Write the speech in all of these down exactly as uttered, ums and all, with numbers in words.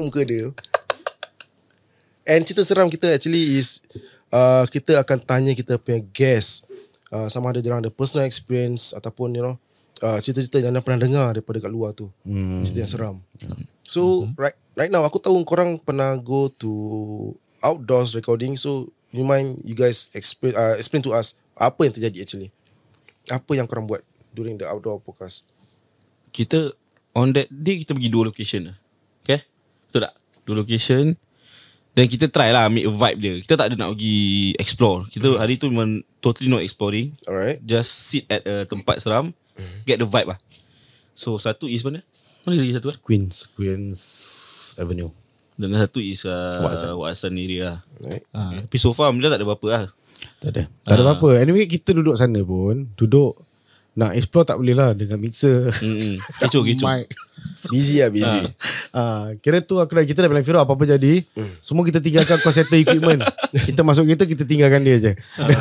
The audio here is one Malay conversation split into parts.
muka dia. And cerita seram kita actually is uh, kita akan tanya kita punya guest uh, sama ada diorang ada personal experience ataupun you know uh, cerita-cerita yang anda pernah dengar daripada kat luar tu. Hmm. Cerita yang seram. Hmm. So hmm. right right now aku tahu korang pernah go to outdoors recording. So you mind you guys explain uh, explain to us apa yang terjadi actually? Apa yang korang buat during the outdoor podcast? Kita on that day kita pergi dua location lah. Okay? Betul tak? Dua location. Dan kita try lah ambil vibe dia. Kita tak ada nak pergi explore. Kita mm. hari tu memang totally not exploring. Alright. Just sit at a tempat seram. Mm. Get the vibe lah. So satu is mana? Mana lagi satu lah? Queens Queens Avenue. Dan satu is uh, Watson. Watson area lah. Right. Ha, tapi so far Alhamdulillah tak ada apa-apa lah. Tak ada. Tak ada ha. apa-apa. Anyway kita duduk sana pun. Duduk. Nak explore tak boleh lah dengan mixer. Mm-hmm. Kecoh kecoh. Busy lah busy. Ah, ha, kira tu aku dah kita dah bilang Firo apa-apa jadi, mm. semua kita tinggalkan kau settle equipment. Kita masuk kereta kita tinggalkan dia je.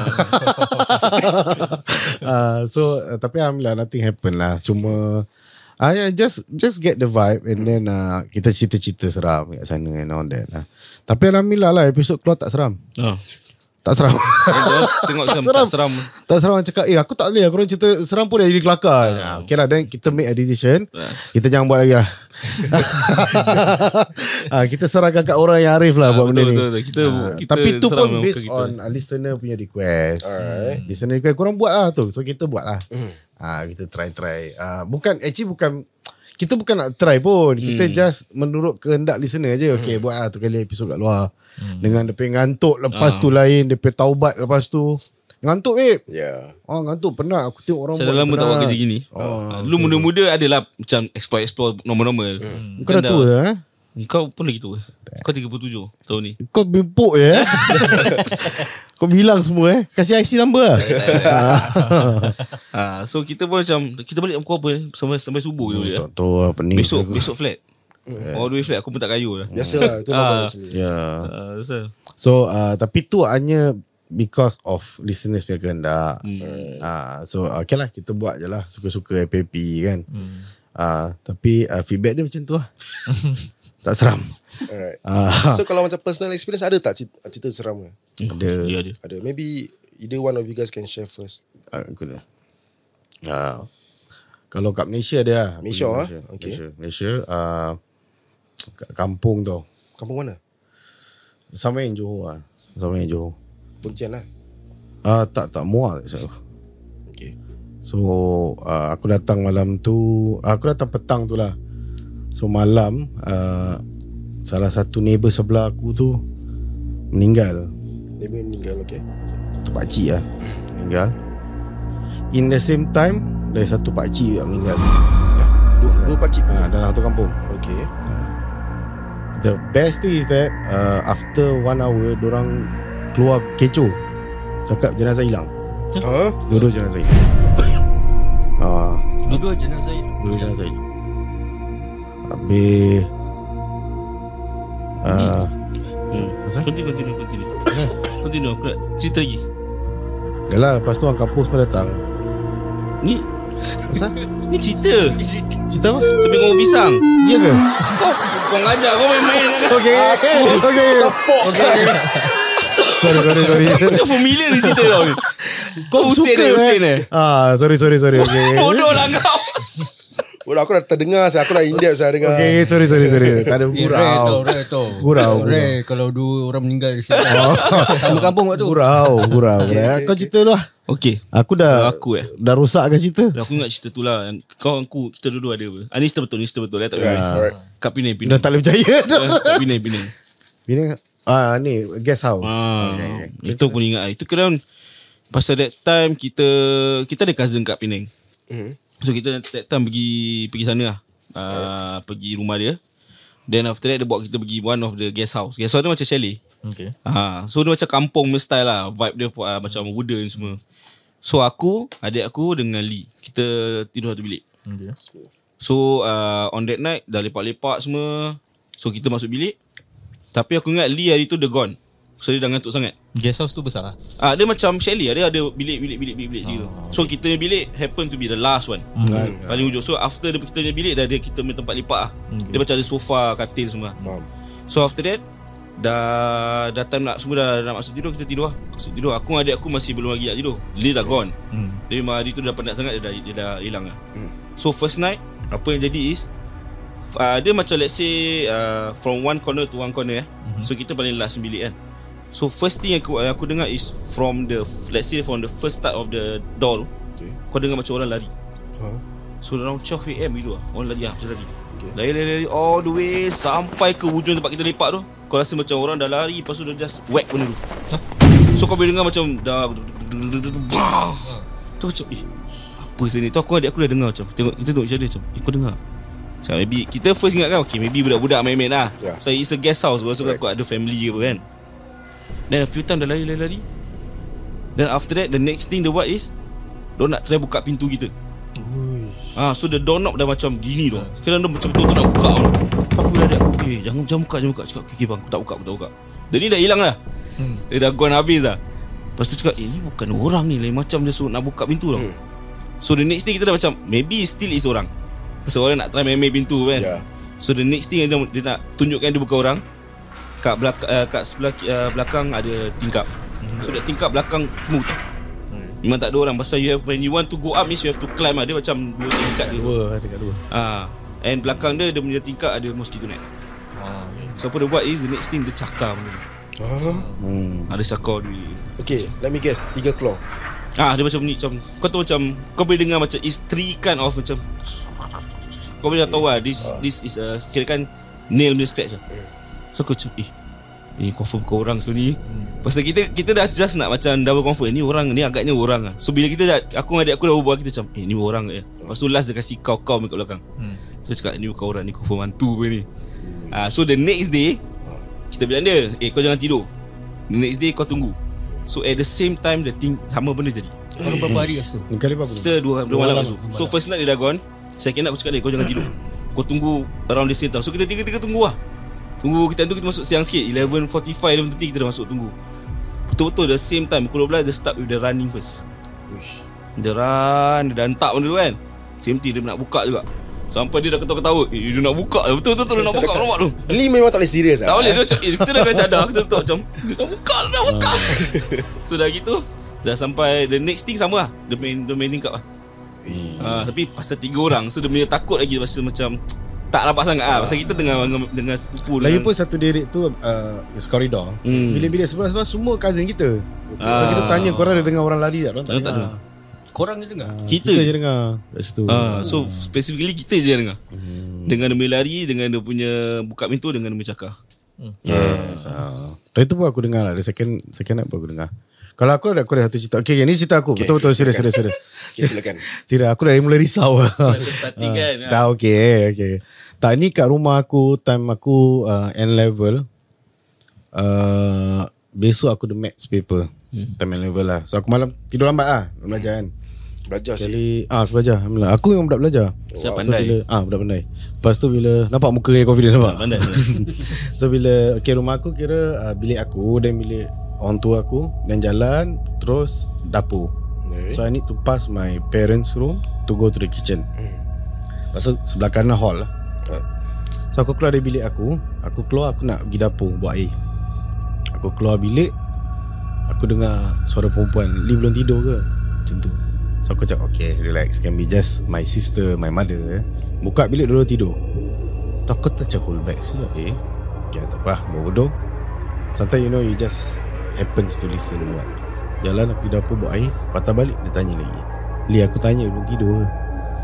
Ah, so uh, tapi alhamdulillah nothing happen lah. Cuma ah uh, yeah, just just get the vibe and then uh, kita cerita-cerita seram kat sana and all that lah. Tapi alhamdulillah lah episod keluar tak seram. Oh. Tak seram. Tengok tak seram, seram. Tak seram. Tak seram orang cakap, eh aku tak boleh. Aku orang cerita seram pun dah jadi kelakar. Uh. Okay lah, then kita make a decision. Uh. Kita jangan buat lagi lah. uh, kita serahkan kat orang yang arif lah uh, buat betul, benda betul, ni. betul. Kita, uh, kita tapi tu pun based kita. on uh, listener punya request. Alright. Listener request, korang buat lah tu. So kita buat lah. Mm. Uh, kita try-try. Uh, bukan, actually bukan, kita bukan nak try pun. Kita hmm. just menurut kehendak listener je. Okay, hmm. buat lah tu kali episod kat luar. Hmm. Dengan dia punya ngantuk. Lepas ah. tu lain. Dia punya taubat lepas tu. Ngantuk, babe. Ya. yeah. Oh, ngantuk penat. Aku tengok orang saya buat lama tak buat kerja gini. Oh, uh, Dulu muda-muda adalah macam explore-explore normal-normal. Hmm. Kau dah tua eh? Kau pun lagi tua. Kau tiga puluh tujuh tahun ni. Kau bimpuk je eh? Kau bilang semua eh. Kasih I C number lah. uh, So kita pun macam kita balik pukul apa Sampai sampai subuh oh, je. Tak tahu apa ni. Besok besok flat. Yeah. All the way flat. Aku pun tak kayu lah. Biasalah. Itu normal actually. Yeah. uh, so. So uh, tapi tu hanya because of listeners punya kehendak. hmm. uh, So okay lah, kita buat je lah. Suka-suka happy-happy kan. hmm. uh, Tapi uh, feedback dia macam tu lah. Tak seram. Alright. uh, So kalau macam personal experience, ada tak cerita, cerita seram ke? Ada. Ya, ada. Ada. Maybe either one of you guys can share first. uh, Aku dah uh, Kalau kat Malaysia ada lah. Malaysia, Malaysia. ah? Okay. Malaysia, Malaysia uh, kat kampung tau. Kampung mana? Sama yang Johor lah. Sama yang Johor. Pontian lah. uh, Tak, tak mual. Okay. So uh, aku datang malam tu. Aku datang petang tu lah. So malam uh, salah satu neighbor sebelah aku tu meninggal. Neighbor meninggal, okay. Tu pakcik lah meninggal. In the same time ada satu pakcik yang meninggal. Dua, dua pakcik uh, dalam satu kampung. Okay. uh, The best thing is that uh, after one hour dorang keluar kecoh, cakap jenazah hilang. Huh? Dua-dua jenazah hilang. uh, Dua-dua jenazah hilang. Dua-dua jenazah hilang. Habis uh, hmm. Continue, continue, continue. Continue, aku nak cerita lagi. dah lah, lepas tu orang kampus pun datang. Ni Ni cerita Cerita apa? Sambil ngomong pisang. Ya ke? Kau Kau ngajak kau main-main. Okay. Okay. Okay. Sorry, sorry, sorry. Macam familiar ni cerita kau ni. Kau Hussein suka eh, Hussein eh? eh? Ah, sorry, sorry, sorry. Okay. Bodoh lah kau. Bodoh, aku dah terdengar saya. Aku dah in-depth saya dengar. Okay, sorry, sorry, sorry. Tak ada Eh, rare tau, gurau. rare tau. Gurau. Rare kalau dua orang meninggal di situ. Sama kampung kat tu. Gurau, gurau. Kau cerita lah. Okay. Aku dah Aku eh dah rosakkan cerita. Aku ingat cerita tu lah. Kau aku kita dua-dua ada apa. Ah, ni cerita betul, ni cerita betul. Eh, tak Yeah, boleh. alright. Kat Penang, Dah Penang. tak boleh percaya. Kat Penang, Penang. Bini ah ni guest house. Ah, Okay, okay. itu pun ingat. Itu kira pasal that time kita kita ada cousin kat Penang. Hmm. So kita that time pergi pergi sana lah. Uh, pergi rumah dia. Then after that dia bawa kita pergi one of the guest house. Guest house dia macam chalet. Okay. Ha, so dia macam kampung style lah. Vibe dia uh, macam wooden semua. So aku, adik aku dengan Lee, kita tidur satu bilik. Okay. So uh, on that night dah lepak-lepak semua. So kita masuk bilik. Tapi aku ingat Lee hari tu dia gone. So dia dah ngantuk sangat. Guest house tu besar lah. Ah, dia macam chalet, dia ada bilik-bilik bilik-bilik bilik gitu. So kita punya bilik happen to be the last one. Right. Paling hujung. So after kita punya bilik dah ada kita punya tempat lipat lah. Dia macam ada sofa, katil semua. Faham. So after that dah dah time nak semua dah, dah nak masuk tidur, kita tidur lah. Masuk tidur. Aku dengan adik aku masih belum lagi nak tidur. Dia dah gone. Hmm. Dia memang hari tu dah penat sangat, dia dah dia dah hilang lah. So first night apa yang jadi is uh, dia macam let's say uh, from one corner to one corner eh. So kita paling last bilik kan. So first thing aku aku dengar is from the let's say from the first start of the door tu, Okay. kau dengar macam orang lari. Ha? So around twelve a m gitu lah. Orang lari lah, macam lari. Okay. Lari, lari, lari all the way sampai ke hujung tempat kita lepak tu. Kau rasa macam orang dah lari, lepas tu dah just whack benda tu. So kau boleh dengar macam dah tu macam eh apa sini tu, aku adik aku dah dengar macam tengok, kita tengok macam dia macam eh kau dengar. So maybe kita first ingat kan okay maybe budak-budak main-main lah. Yeah. So it's a guest house, lepas tu Correct. aku ada family ke apa kan. Then a few time dah lari-lari. Then after that the next thing they buat is dia nak try buka pintu kita. Ah, so the doorknob dah macam gini tu. Kira dia macam betul-betul nak buka tu. Aku dah ada aku, eh jangan jangan buka, jangan buka. Cakap, okay, okay bang, aku tak buka, aku tak buka. Dia ni dah hilang dah. Hmm. Dia dah gone habis dah. Lepas tu cakap, eh ni bukan orang ni, lain macam dia suruh nak buka pintu tau. Hmm. So the next thing kita dah macam, maybe still is orang. Pasal orang nak try main-main pintu kan. Yeah. So the next thing dia, dia nak tunjukkan dia bukan orang. Kat belakang, uh, kat sebelah uh, belakang ada tingkap. So that tingkap belakang smooth. Memang tak ada orang. Pasal you have, when you want to go up means you have to climb lah. Dia macam dua tingkat dia. Dua, tingkat dua. Ah, and belakang dia, dia punya tingkap ada mosquito net. So apa dia buat is the next thing dia cakar benda tu. Ha? Hmm. Ada cakar dia. Okay, let me guess. Tiga claw. Ah, dia macam ni, macam kau tahu macam kau boleh dengar macam is three kind of macam kau boleh dah tahu lah this this is a kira kan nail punya scratch lah. So aku macam eh ni confirm kau orang so ni. Pasal kita kita dah just nak macam double confirm ni orang ni agaknya orang lah. So bila kita dah, aku dengan adik aku dah berbual, kita macam eh ni orang ke. Lepas tu last dia kasi kau-kau dekat belakang. So cakap ni bukan orang, ni confirm hantu pun ni. Ah, so the next day kita bilang dia, eh kau jangan tidur. The next day kau tunggu. So at the same time the thing sama benda jadi. Baru berapa hari kat situ? Kali berapa? Kita dua, dua malam kat situ. So first night dia dah gone. Second night aku cakap dia, kau jangan tidur. Kau tunggu around the same time. So kita tiga-tiga tunggu lah. Tunggu kita tu kita masuk siang sikit, eleven forty-five, eleven thirty kita dah masuk tunggu. Betul-betul the same time. Pukul dua belas dia start with the running first. Uish. Dia run, dia dah hentak benda tu kan. Same thing dia nak buka juga. Sampai dia dah ketawa-ketawa, eh dia nak buka. Betul-betul dia nak buka nampak tu. Lee memang tak boleh serius Tak lah. boleh dia macam eh, kita dah kena cadar. Kita tu macam dia nak buka, dia nak buka. So dah gitu dah sampai the next thing sama lah. Dia main, dia main tingkap lah. Uh, tapi pasal tiga orang, so dia punya takut lagi. Pasal macam tak rapat sangat lah. Pasal kita dengan dengan sepupu dengan, Lagipun satu derek tu uh, is corridor. Hmm. Bilik-bilik sebelah-sebelah semua cousin kita. So Ah. kita tanya korang ada dengar orang lari tak? Orang tak Tak dengar. Korang je dengar? kita, Kita je dengar kat situ. uh, so specifically kita je dengar. hmm. Dengan dia punya lari, dengan dia punya buka pintu, dengan dia punya cakar. Yes. Uh, tapi tu pun aku dengar lah. The second second night pun aku dengar. Kalau aku ada aku ada satu cerita. Okay, okay ni cerita aku. Okay, Betul-betul okay, serius silakan. serius serius. Okay, silakan. Serius aku dari mula risau. Starting kan. Tak okay, okay. Tak ni kat rumah aku time aku uh, N level. Uh, besok aku ada maths paper. Hmm. Time N level lah. So aku malam tidur lambat lah belajar kan. Belajar sih. Sekali ah aku belajar. Alhamdulillah. Aku yang budak belajar. Macam So pandai. bila, ah budak pandai. Lepas tu bila nampak muka yang confident nampak. Pandai. So bila okay, rumah aku kira uh, bilik aku dan bilik orang tua aku dan jalan terus dapur. Okay. So I need to pass my parents room to go to the kitchen. Lepas tu sebelah kanan hall lah. So aku keluar dari bilik aku, aku keluar aku nak pergi dapur buat air. Aku keluar bilik, aku dengar suara perempuan, Lee belum tidur ke? Macam tu. So aku cakap okay, relax, can be just my sister, my mother. eh. Buka bilik dulu tidur. Takut macam hold back sekejap. Eh okay, tak apa, buat bodoh. Sometimes you know you just happens to listen what. Jalan aku pergi dapur buat air, patah balik dia tanya lagi, Lee aku tanya belum tidur ke?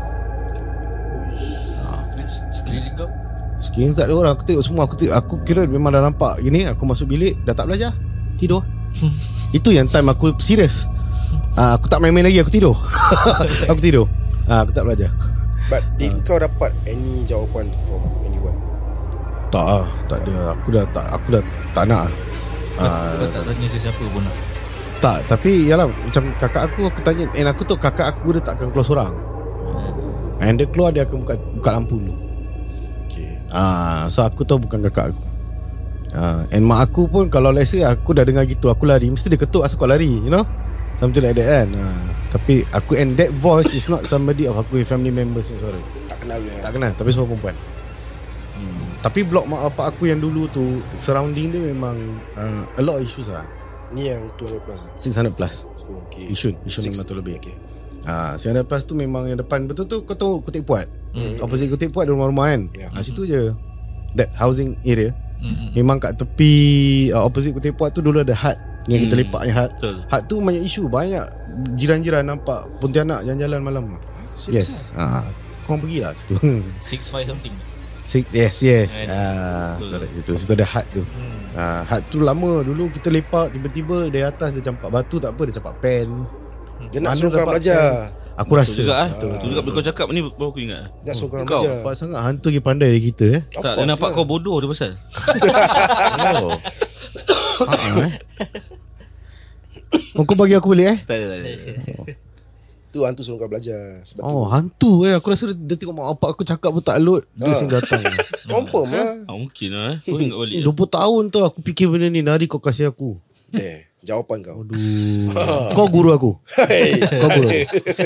Sekeliling kau? Sekiranya tak ada orang, aku tengok semua, aku tengok, aku kira memang dah nampak gini. Aku masuk bilik, dah tak belajar, tidur. Itu yang time aku serius. uh, Aku tak main-main lagi, aku tidur. Aku tidur. uh, Aku tak belajar. But did kau dapat any jawapan from anyone? Tak ah, tak ada. Aku dah tak, aku dah tak nak. Kau, uh, kau tak tanya sesiapa pun nak. Tak, tapi yalah, macam kakak aku, aku tanya, and aku tahu kakak aku dia tak akan keluar seorang. And dia keluar, dia akan buka, buka lampu dulu. Okay. Ah, so aku tahu bukan kakak aku. uh, And mak aku pun kalau let's say aku dah dengar gitu, aku lari, mesti dia ketuk asal kau lari, you know, something like that kan. uh, Tapi aku, and that voice is not somebody of aku family members suara. Tak kenal dia. Tak kenal, tapi semua perempuan. hmm. Tapi blok mak bapak aku yang dulu tu, surrounding dia memang uh, a lot of issues lah. Ni yang two hundred plus lah. six hundred plus Oh, okay. Yishun Yishun Six. lima ratus lebih. Okay. Ah, six hundred plus tu memang yang depan betul tu kau tahu Kutik Puat. Hmm. Opposite Kutik Puat ada rumah-rumah kan. Ya. Ah, situ je. That housing area. Hmm. Memang kat tepi uh, opposite Kutik Puat tu dulu ada hut. Yang kita lepak yang hut. Betul. Hut tu banyak isu, banyak jiran-jiran nampak Pontianak jalan-jalan malam. serius Yes. Ah, kau pergilah situ. Six five something. Six, yes, yes. Kan? Ah, Betul. correct, situ. Situ ada hut tu. Hmm. Ah, hut tu lama dulu kita lepak, tiba-tiba dari atas dia campak batu, tak apa dia campak pen. Dia nak Mana suruh kau dapat belajar. Aku rasa Betul juga ah. Betul juga bila kau cakap ni baru aku ingat. Dia nak suruh kau Kau. belajar. Nampak sangat hantu lagi pandai dari kita eh. Of Tak, dia course nampak lah. kau bodoh dia pasal. Oh. Ha, eh. Oh, kau bagi aku balik eh. Tak ada, tak ada. Tu hantu suruh kau belajar. Sebab Oh, hantu eh. Aku rasa dia, dia tengok mak bapak aku cakap pun tak load. Dia sini datang. tu confirm lah. Ah, mungkin lah eh. Kau ingat balik. dua puluh tahun tu aku fikir benda ni. Nari kau kasih aku. Eh, jawapan kau. Aduh. Kau guru aku. Hey. Kau guru aku.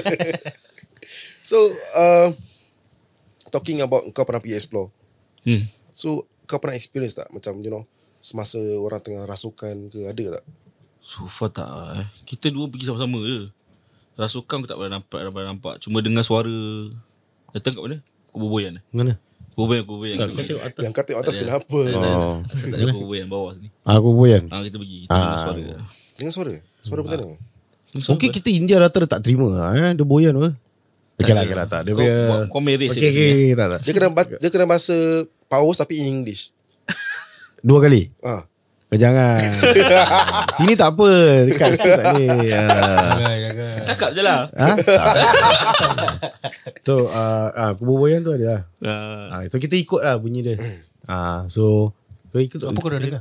So uh, talking about kau pernah pergi explore. Hmm. So kau pernah experience tak macam you know semasa orang tengah rasukan ke, ada tak? So far tak lah, eh. Kita dua pergi sama-sama je. Rasukan aku tak pernah nampak, tak pernah nampak. Cuma dengar suara datang kat mana? Kubu-boyan eh. Mana? Kubu-boyan, kubu-boyan. Yang kata atas Tak ada. kenapa? Tak ada, tak ada. Oh. Tak ada kubu-boyan bawah sini. Aku boyan. Ah, kita pergi. Kita dengar suara. Dengan suara. Suara macam mana? Mungkin kita India rata tak terima lah, eh. Dia boyan apa? Okay lah, okay lah tak. Dia Kau, punya... kau marriage Okay, okay, okay, tak, tak. Dia kena ba- dia kena bahasa Paus tapi in English. Dua kali. Ah. Kau jangan. Sini tak apa. Dekat situ tak boleh. Ah. Jaga, jaga. Cakap je lah. Ha? Tak. So uh, uh, Kubu boyan tu ada lah. Ah, uh, So kita ikut lah bunyi dia. uh, So kau ikut tu. Apa kau dah dengar?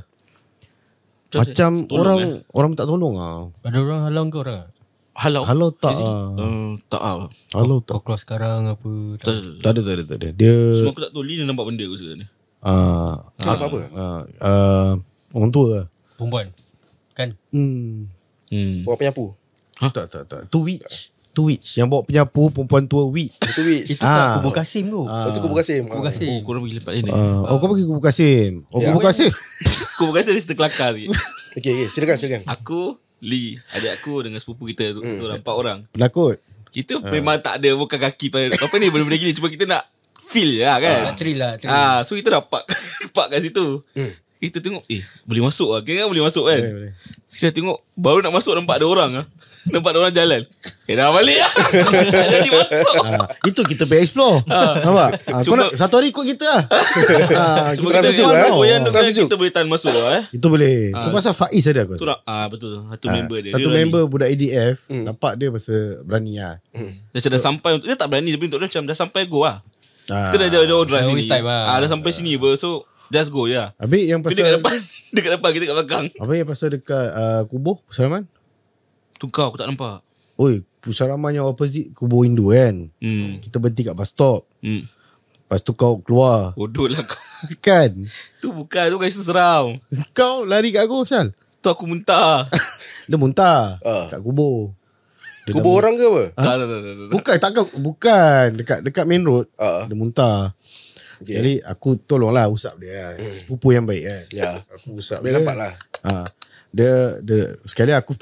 Macam Tolong, orang eh. Orang tak tolong lah. Ada orang halang kau orang? Halau. Halau tak, Di sini? ah. Uh, tak ah. Halau Kau tak. keluar sekarang apa? Tak Tak. ada. Tak ada tak ada tak ada. Dia Semua aku tak tahu Lina nampak benda aku sekarang ni. uh, Kau nampak apa? uh, uh, Orang tua lah. Perempuan. Kan? Hmm. Hmm. Bawa penyapu. Tak tak tak. Tu witch. Tu witch. Yang bawa penyapu perempuan tua witch. Itu witch. Itu kat Kubu Kasim tu. Ah. Itu Kubu Kasim. Kubu Ah. Kasim. Oh, korang pergi lepak lain ni. Uh, oh kau pergi Kubu Kasim. Oh Ya. Kubu Kasim. Aku bukan saya cerita kelakar sikit. Okey, okey, silakan silakan. Aku, Lee, adik aku dengan sepupu kita tu, tu orang, empat orang. Penakut. Kita memang tak ada bukan kaki pada apa ni benda-benda gini, cuma kita nak feel je lah kan. Ah, thrill lah, thrill. Ah, so kita dah park park kat situ. Kita tengok eh boleh masuk lah. Kira kan boleh masuk kan. Boleh, boleh. Sekali tengok baru nak masuk nampak ada orang ah. Nampak ada orang jalan. Eh dah balik lah. Tak jadi masuk. Ah, itu kita pergi explore. Nampak? Ah, kau Cuma- nak satu hari ikut kita lah. ah, Cuma Seram kita sejuk, tengok eh? koyan tu Seram kan, sejuk. kita boleh tahan masuk lah eh. Itu boleh. Itu pasal Faiz ada aku. Tu rasa. lah, ah betul. Satu Ah, member dia. Satu dia member budak A D F nampak dia pasal berani lah. Dia macam dah sampai untuk dia tak berani tapi untuk dia macam dah sampai go lah. Ah. Kita dah jauh-jauh drive Dah sini. waste time lah. Ah dah sampai sini ber. So just go je lah. Habis yang Dia dekat pasal depan. Dekat depan kita kat belakang. apa yang pasal dekat uh, Kubur Pusaraman? Tu kau aku tak nampak. Oi, Pusaraman yang opposite Kubur Hindu kan. Hmm. Kita berhenti kat bus stop. Hmm. Lepas tu kau keluar. Bodoh lah kau. Kan? Tu bukan. Tu bukan seram. Kau lari kat aku Sal. Tu aku muntah. Dia muntah Ah. kat kubur. Dia Kubur orang ke apa? Tak, tak, tak, tak, tak. Bukan takkan bukan dekat dekat main road. Ah. Dia muntah. Okay. Jadi aku tolonglah usap dia. Hmm. Sepupu yang baik kan. Ya. Aku usap Boleh dia. nampak lah. Ha. Dia dia sekali aku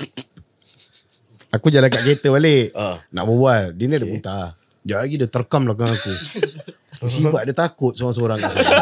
aku jalan kat kereta balik. Ah. Nak berbual. Dia ni ada muntah. Sekejap lagi dia terkam belakang aku. Musibah dia takut seorang-seorang.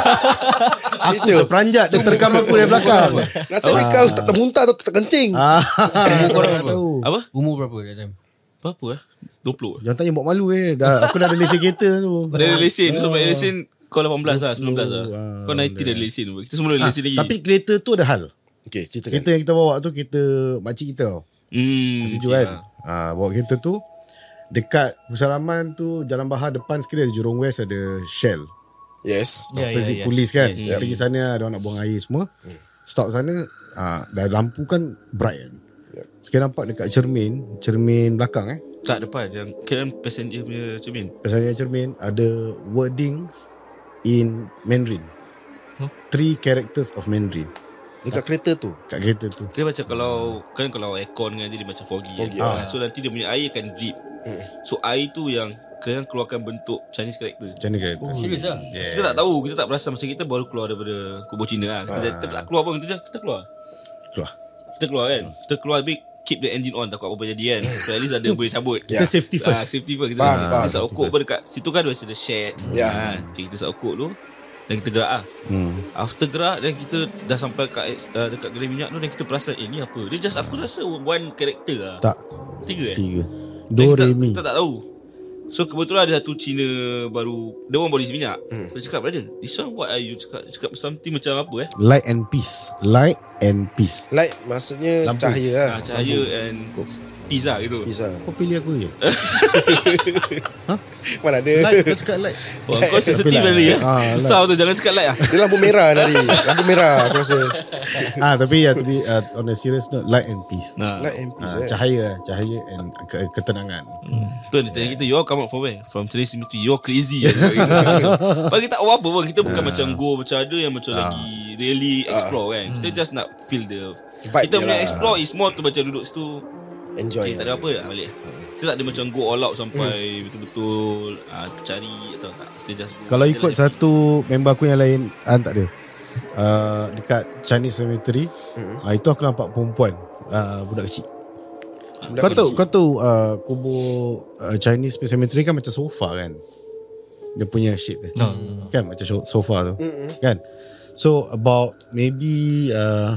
Aku Itu. terperanjat dia terkam aku dari belakang. Nasib kau tak termuntah atau tak kencing. Ah. Umur kau tak berapa? tahu. Apa? Umur berapa that time? Berapa eh? dua puluh. Jangan tanya buat malu eh. Dah, aku dah ada lesen kereta tu. Dia ada lesen. So balik lesen kau lapan belas lah, sembilan belas lah. Ah, Kau sembilan puluh dah ada lesen. Kita semua ada lesen lagi. Tapi kereta tu ada hal. Okey, ceritakan. Kereta yang kita bawa tu kereta makcik kita tau. Hmm. Tuju okay kan. lah. Ah, bawa kereta tu dekat Pusaraman tu Jalan Bahar depan sekali ada Jurong West ada Shell. Yes. Ya, ya, Opposite ya. polis kan. Yes, Kita pergi sana ada orang nak buang air semua. Stop sana ah, dah lampu kan bright kan. Sekali nampak dekat cermin, cermin belakang eh. Tak depan. Yang kira passenger punya cermin. Pasal cermin ada wordings in Mandarin. Huh? Three characters of Mandarin. Dekat kereta tu. kat kereta tu. Dia macam kalau kan kalau aircon kan dia macam foggy, Foggy, kan? So nanti dia punya air akan drip. So air tu yang kena keluarkan bentuk Chinese character. Macam mana kereta? Serius lah. Yeah. Kita tak tahu, kita tak perasan masa kita baru keluar daripada kubur Cina lah. Kita, kita tak keluar pun, kita, kita keluar. Keluar. Kita keluar kan. Kita keluar habis keep the engine on, takut apa-apa jadi kan. So at least ada boleh cabut. Kita safety first. Ah, safety first. Kita, Faham, kita faham. sat ukur pun dekat situ kan macam ada shed. Ya. Ah, kita sat ukur tu. Dan kita gerak lah. Hmm. After gerak dan kita dah sampai kat, uh, dekat gerai minyak tu dan kita perasan eh ni apa. Dia just aku rasa one character lah. Tak. Tiga eh. Tiga. Dan Do kita, re mi. kita tak tahu. So kebetulan ada satu Cina baru, dia orang baru isi minyak. Hmm. Dia cakap, brother, this one what are you cakap? Dia cakap something macam apa eh? Light and peace. Light and peace. Light maksudnya Lampu. cahaya lah. Ah, cahaya and pizza gitu. Bisa. Kau pilih aku je. Mana ada. Light, kau cakap light. Wah, kau sensitif Tapi tadi ya. ah, Susah tu, jangan cakap light lah. Dia lampu merah tadi. Lampu merah aku rasa. ah tapi ya tapi uh, on a serious note, light and peace. Nah. Light and peace. Ah, eh. cahaya, cahaya and ke- ketenangan. Hmm. Tu dia tanya kita, you all come out from where? From Trace Cemetery. You all crazy. Bagi tak tahu apa pun. Kita bukan macam go, macam ada yang macam lagi really explore kan. Kita just nak feel the Vibe kita je punya lah. explore is more tu macam duduk situ. Enjoy. Okay, tak ada apa lah balik. Kita tak ada macam go all out sampai betul-betul uh, cari atau tak. Kita just go. Kalau Kita ikut lagi- satu member aku yang lain, ah, tak ada. Uh, dekat Chinese Cemetery, mm-hmm. uh, itu aku nampak perempuan, uh, budak kecil. Budak Kau tahu, kecil. kau tahu uh, kubur uh, Chinese Cemetery kan macam sofa kan. Dia punya shape dia. No. Kan macam so- sofa tu. Mm-hmm. Kan. So about maybe uh,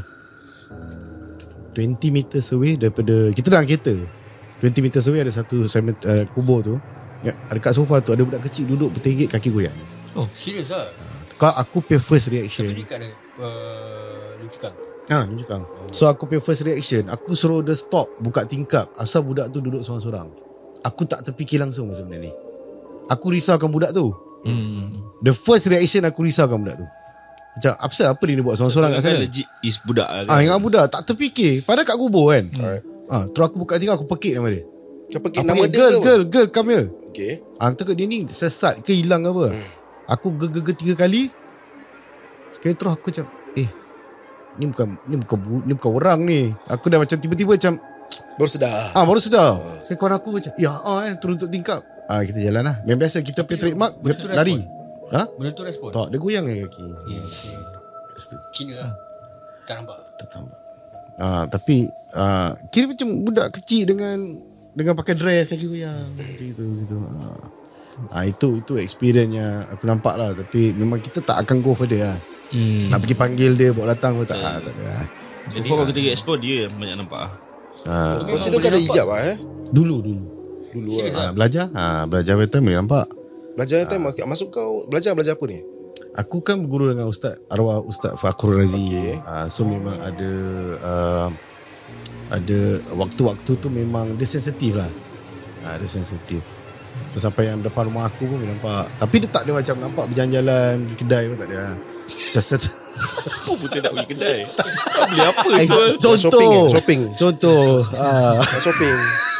twenty meters away daripada kita dalam kereta. twenty meters away ada satu cemetery, uh, kubur tu. Ya, dekat sofa tu ada budak kecil duduk bertegik kaki goyang. Oh, serius lah. Kau aku punya first reaction. Tapi dekat ada uh, Lim Chu Kang. Ha, tunjuk kang. So aku punya first reaction, aku suruh dia stop, buka tingkap. Asal budak tu duduk seorang-seorang. Aku tak terfikir langsung macam benda ni. Aku risaukan budak tu. Hmm. The first reaction aku risaukan budak tu. Macam apa apa dia ni buat seorang-seorang kat kan sana? legit is budak lah kan. Ah, ingat budak tak terfikir. Padahal kat kubur kan. Alright. Ah, terus aku buka tingkap, aku pekik nama dia. Kau pergi Aku nama panggil, dia girl, ke apa? girl, girl, come here. Okay. Ah, takut dia ni sesat ke hilang ke apa. Hmm. Aku ge-ge tiga kali. Sekali terus aku macam, eh, ni bukan ni bukan ni bukan orang ni. Aku dah macam tiba-tiba macam Baru sedar. ah baru sedar. Sekali kawan aku macam, ya ah eh turun untuk tingkap. Ah kita jalan lah. Yang biasa kita punya trademark betul lari. Ha? Benda tu respon. Tak, dia goyang je kaki. Ya, okay. Kat situ. Cina lah. Tak nampak. Tak tambah. Ah, tapi ah, kira macam budak kecil dengan dengan pakai dress kaki goyang macam itu gitu. Ah. ah itu itu experience yang aku nampak lah, tapi memang kita tak akan go further lah. Hmm. Nak pergi panggil dia bawa datang pun tak, ah, tak ada lah. So far kalau kita pergi explore, dia yang banyak nampak lah. Ah, Kau sini kan ada hijab lah eh. dulu dulu. Dulu Ah, lah. belajar, ah belajar betul boleh nampak. Belajar time masuk kau belajar belajar apa ni? Aku kan berguru dengan Ustaz arwah Ustaz Fakrul Razi. Okey. Uh, so memang ada uh, ada waktu-waktu tu memang dia sensitif lah. Uh, dia sensitif. So, sampai yang depan rumah aku pun boleh nampak. Tapi dia tak ada macam nampak berjalan-jalan pergi kedai pun tak ada lah. Just set. Apa betul nak pergi kedai? Kau beli apa Eh, so? contoh Shopping eh, shopping. Contoh uh, Nak shopping.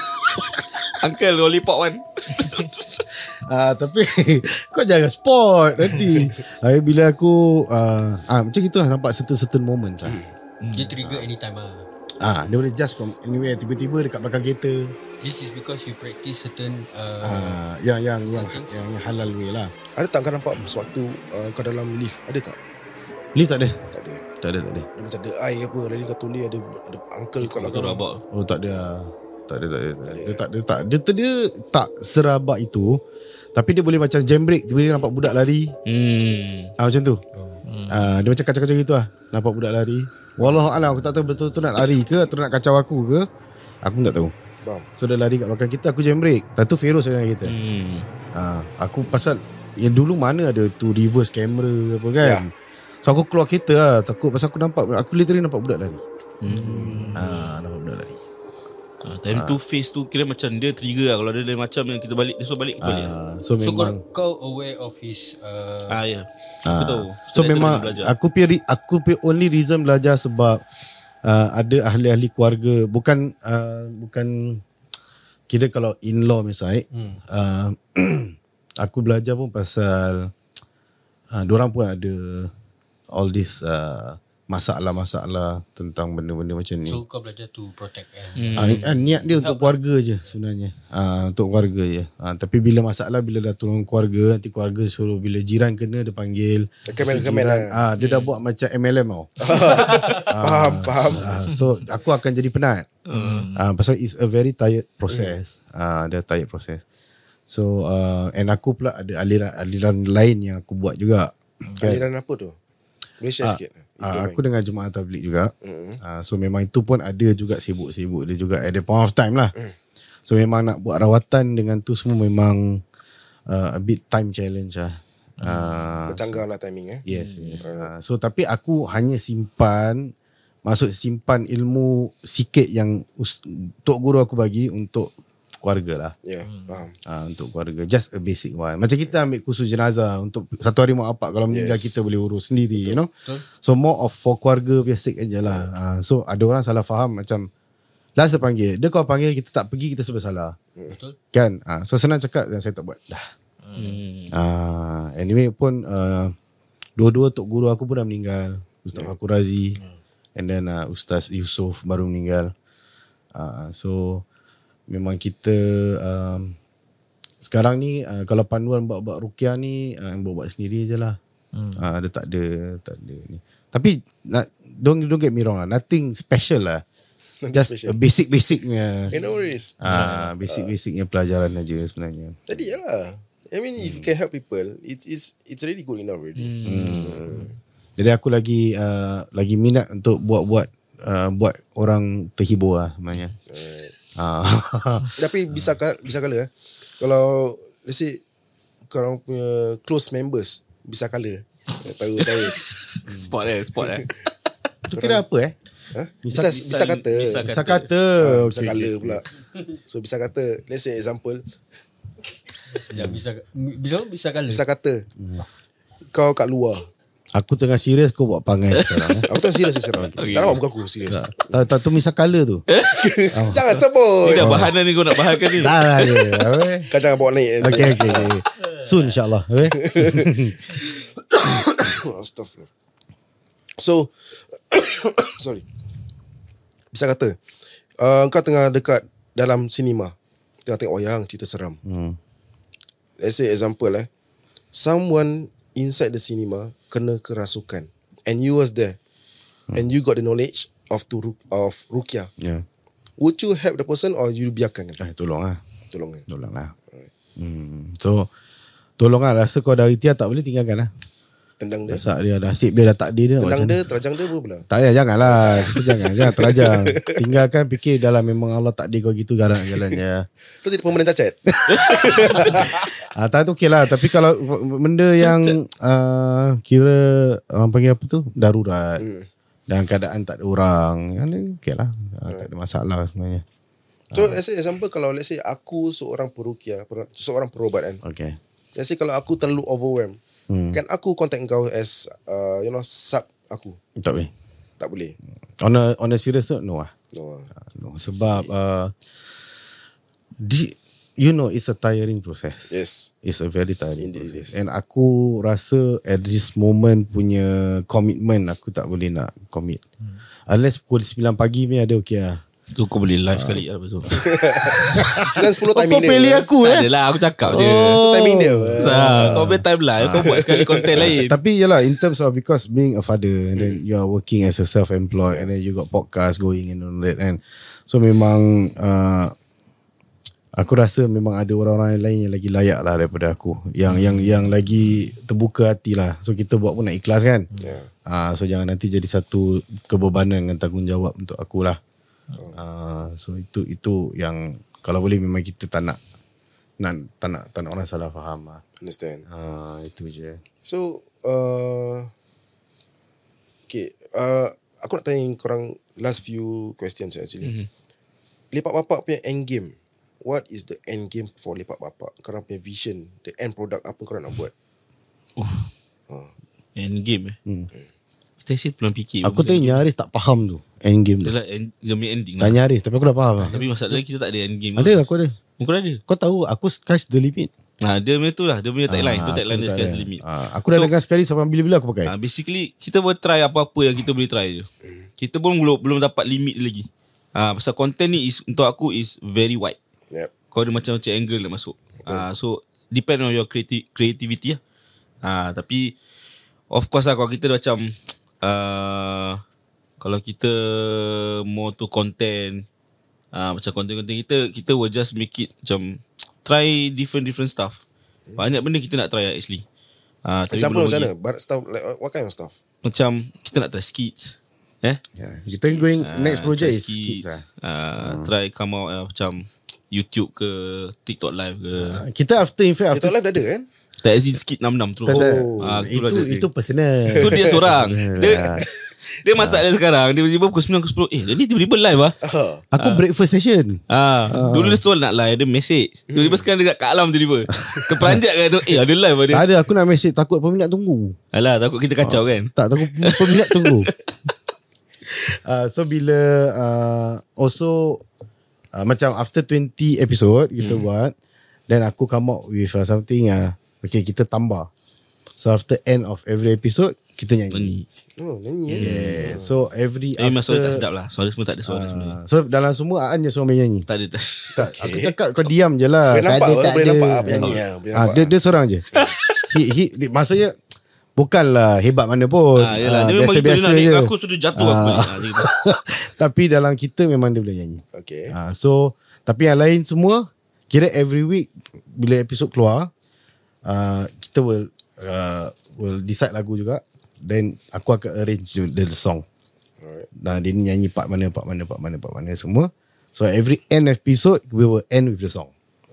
Uncle lollipop kan? uh, Tapi kau jangan spot nanti. uh, Bila aku uh, uh, macam gitu lah, nampak certain-certain moments lah. Dia trigger anytime lah. Ah, dia boleh just from anywhere, tiba-tiba dekat belakang kereta. This is because you practice certain uh, Ah, yang yang yang, yang yang halal way lah. Ada tak kau nampak sewaktu uh, kau dalam lift? Ada tak? Lift tak ada. Tak ada. Tak ada, tak ada. Ada macam ada air apa. Tadi kau tulis ada ada uncle kat Kau belakang. rabak. Oh, tak ada. Tak ada, tak ada. Tak ada. Dia tak dia tak dia, dia, dia tak serabak itu. Tapi dia boleh macam jam break, tiba-tiba nampak budak lari. Hmm. Ah, macam tu. Hmm. Ah, dia macam kacau-kacau gitu lah. Nampak budak lari. Wallahualam, aku tak tahu betul-betul nak lari ke atau nak kacau aku ke. Aku pun tak tahu. Faham? So dia lari kat belakang kita, aku jam break. Tak tahu Feroz dengan kita. Hmm. Ah, aku pasal yang dulu mana ada tu reverse camera apa kan. Ya. So aku keluar kereta lah, takut pasal aku nampak, aku literally nampak budak lari. Hmm. Ah, nampak budak lari. Ah, time tu face tu kira macam dia trigger lah. Kalau dia lain macam yang kita balik, dia suruh balik kita balik. Ah, so So memang kau, kau aware of his uh, Ah ya. Aku tahu. so Dari tu memang dia belajar. aku pi aku pi only reason belajar sebab uh, ada ahli-ahli keluarga, bukan uh, bukan kira kalau in-law misalnya. Hmm. Uh, aku belajar pun pasal uh, diorang pun ada all this uh, masalah-masalah tentang benda-benda macam ni. So kau belajar to protect kan. Hmm. Ah, niat dia untuk keluarga je sebenarnya. Ah, untuk keluarga je. Ah, tapi bila masalah, bila dah turun keluarga, nanti keluarga suruh, bila jiran kena dia panggil. Kemen-kemen Jiran, lah. ah, dia dah buat macam M L M tau. Faham, faham. Ah, so aku akan jadi penat. Hmm. Ah, pasal it's a very tired process. Ah, dia tired process. So uh, and aku pula ada aliran-aliran lain yang aku buat juga. Aliran apa tu? Boleh share sikit? Uh, aku dengan Jumaat Tabligh juga. Mm. Uh, so memang itu pun ada juga sibuk-sibuk dia juga at the point of time lah. Mm. So memang nak buat rawatan dengan tu semua memang uh, a bit time challenge lah. Uh, Bercanggah lah timing eh. Yes, yes. Uh, so tapi aku hanya simpan, maksud simpan ilmu sikit yang us- tok guru aku bagi untuk keluarga lah. Ya, yeah, faham. Uh, untuk keluarga, just a basic one. Macam kita ambil kursus jenazah untuk satu hari mak bapak, kalau meninggal Yes. kita boleh urus sendiri. Betul. You know. Betul. So more of for keluarga basic aja lah. Uh, so ada orang salah faham macam last dia panggil, dia kau panggil kita tak pergi, kita sebab salah. Betul. Kan? Uh, so senang cakap dan saya tak buat. Dah. Hmm. Uh, anyway pun uh, dua-dua tok guru aku pun dah meninggal. Ustaz yeah. Aku Razi and then uh, Ustaz Yusof baru meninggal. Uh, so memang kita um, sekarang ni uh, kalau panduan buat-buat ruqyah ni uh, buat-buat sendiri je lah. Hmm. Uh, dia tak ada tak ada ni. Tapi not, don't don't get me wrong lah, nothing special lah. Just special. basic-basicnya. Eh, no worries. Ah, basic-basicnya pelajaran aja sebenarnya. Jadi ya lah. I mean, if you can help people, it's it's it's really good enough already. Hmm. Jadi aku lagi uh, lagi minat untuk buat-buat uh, buat orang terhibur lah sebenarnya. Right. Ah. Tapi bisa bisa kala eh. Kalau let's say korang punya close members bisa kala. Tahu tahu. Spot eh, spot eh. Itu kira apa eh? Ha? Bisa bisa kata. bisa Bisa kata. Ah, bisa Okay, kala okay. pula. So bisa kata, let's say example, Ya, bisa bisa bisa kala. bisa kata kau kat luar. Aku tengah serius, kau buat pangai sekarang. Eh? Aku tak serius sekarang. Okay. Tak nampak muka aku serius. Tak, tak tu misal colour tu. Jangan sebut. Ni dah bahanan ni kau nak bahankan ni. Dah lah dia. Apa? Kau jangan bawa naik. Okay, okay, okay. Soon insyaAllah. Okay? Astaghfirullah. So sorry. Bisa kata uh, kau tengah dekat dalam sinema, tengah tengok wayang cerita seram. Hmm. Let's say example eh, someone inside the cinema kena kerasukan and you was there hmm. and you got the knowledge of to of ruqyah. Ya. Would you help the person or you biarkan? Eh, tolong lah. Tolong kan. Tolong lah. Hmm. So, tolong lah. Rasa kau dah ikhtiar tak boleh, tinggalkan lah. Tendang dia. Rasa dia dah nasib dia dah takdir dia. nak buat Tendang macam dia, mana? terajang dia pun pula. Tak payah, janganlah. Kita jangan, jangan terajang. Tinggalkan, fikir dalam memang Allah takdir kau gitu garang jalannya. Tu jadi pemenang cacat. Ah, tak tu okey lah. Tapi kalau benda yang uh, kira orang panggil apa tu, darurat. Hmm. Dan keadaan tak ada orang, yang ni okey lah. Ah, tak ada masalah sebenarnya. So let's say example, kalau let's say aku seorang peruqyah, per- seorang perobat kan. Okay. Let's say kalau aku terlalu overwhelmed, hmm. kan aku contact kau as uh, you know, sub aku. Tak boleh. Tak boleh. On a, on a serious note, no lah. No. No, sebab uh, di, you know it's a tiring process. Yes. It's a very tiring Indeed process. it is. And aku rasa at this moment punya commitment aku tak boleh nak commit. Hmm. Unless pukul sembilan pagi ni ada okey lah. Tu kau boleh live sekali lah betul. sembilan sepuluh timing Kau dia. pilih aku Tak eh. adalah aku cakap je. Itu timing dia. Sah, kau boleh time lah. Kau buat sekali konten lain. Tapi yalah, in terms of because being a father and then you are working as a self-employed and then you got podcast going and all that, and so memang uh, aku rasa memang ada orang-orang lain yang lagi layak lah daripada aku, yang yang yang lagi terbuka hati lah. So kita buat pun nak ikhlas kan. Yeah. Uh, so jangan nanti jadi satu kebebanan dan tanggungjawab untuk akulah. Uh, so itu itu yang kalau boleh memang kita tak nak nak tak nak tak nak orang salah faham lah. Understand. Uh, itu je. So uh, okay, uh, aku nak tanya korang last few questions actually. Mm-hmm. Lepak Bapak punya end game. What is the end game for Lepak Bapak? Korang punya vision, the end product, apa korang nak buat? Uh. End game eh. Hmm. Kita asyik belum fikir. Aku tadi nyaris tak faham tu end game tu. Adalah end, dia punya ending Tak lah. nyaris, tapi aku dah faham lah. Tapi masalahnya kita tak ada end game. Ada, aku ada. Mungkin ada. Kau tahu aku sky's the limit. Ha, dia punya tu lah, dia punya tagline, Ah, tu tagline dia tu sky's tagline. the limit. Ah, aku dah So- dengar sekali sampai bila-bila aku pakai. Ha, basically kita boleh try apa-apa yang kita boleh try je. Kita pun belum belum dapat limit lagi. Ha, pasal content ni is untuk aku is very wide. Yep. Kau ada macam-macam angle nak masuk. Ha, so depend on your creative creativity lah. Ha, tapi of course lah kalau kita macam uh, kalau kita more to content, uh, macam content-content kita, kita will just make it macam try different-different stuff. Banyak benda kita nak try actually. Uh, tapi Example belum macam lagi. mana? But stuff like what kind of stuff? Macam kita nak try skits. Eh? Yeah. Kita going Ah, next project try is skits lah. Uh, Try come out uh, macam YouTube ke TikTok live ke. Ah, Kita after in fact TikTok after live dah ada kan? Tak as in skit enam enam terus. Tak, tak. Ah, itu itulah dia. itu personal. Itu dia seorang. Dia dia masak dia sekarang. Dia tiba-tiba pukul sembilan ke sepuluh. Eh, dia ni tiba-tiba live ah. Aku breakfast session. Ah, dulu dia soal nak live, dia message. Tiba-tiba sekarang dia kat Kak Alam tiba-tiba. Terperanjat kan tu. Eh, ada live ada. Tak ada, aku nak message takut peminat tunggu. Alah, takut kita kacau kan. Tak, takut peminat tunggu. Uh, so bila uh, also uh, macam after twenty episode kita hmm. buat, then aku come out with uh, something uh, okay, kita tambah. So after end of every episode kita nyanyi. Oh, nyanyi ya. Yeah. So every Eh, memang after suara tak sedap lah. Suara semua tak ada suara sebenarnya. uh, so dalam semua Aan je suruh main nyanyi. Tak ada. Tak. Tak, aku cakap kau diam je lah. Boleh Tak nampak ada, apa, tak boleh ada. nampak apa nyanyi lah. Boleh Ah, nampak. dia, dia seorang je. he, he, dia, maksudnya bukanlah hebat mana pun. Ah, yelah, Ah, dia memang gitu. Dia biasa-biasa nak naik je. aku sudah jatuh aku. Ah. Ah, gitu. Tapi dalam kita memang dia boleh nyanyi. Okay. Ah, so tapi yang lain semua kira every week bila episod keluar, uh, kita will uh, will decide lagu juga. Then aku akan arrange the, the song. Alright. Dan dia ni nyanyi part mana, part mana, part mana, part mana semua. So every end episode we will end with the song.